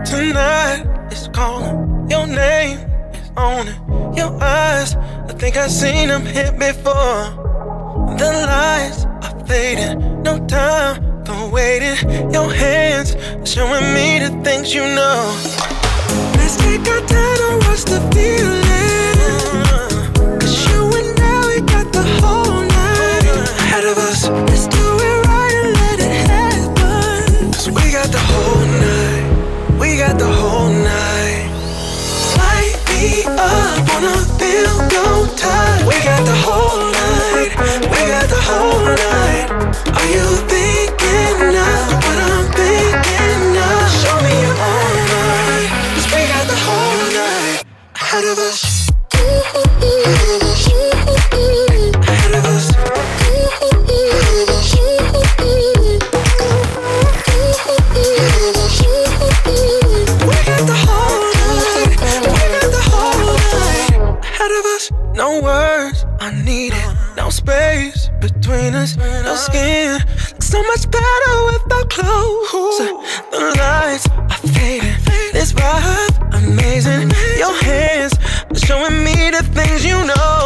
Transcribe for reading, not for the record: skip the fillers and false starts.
Tonight is calling, your name is on it. Your eyes, I think I've seen them hit before. The lights are fading, no time for waiting. Your hands are showing me the things you know. Let's take our time and watch the feeling. Cause you and I, we got the whole night ahead of us. Let's do it right and let it happen. Cause we got the whole night. We got the whole night. Light me up, wanna feel no time. We got the whole night. We got the whole night. Are you thinking of what I'm thinking of? Show me your own night. Cause we got the whole night ahead of us. Ahead of us. No words are needed, no space between us, no skin. Looks so much better without clothes. The lights are fading, this vibe amazing. Your hands are showing me the things you know.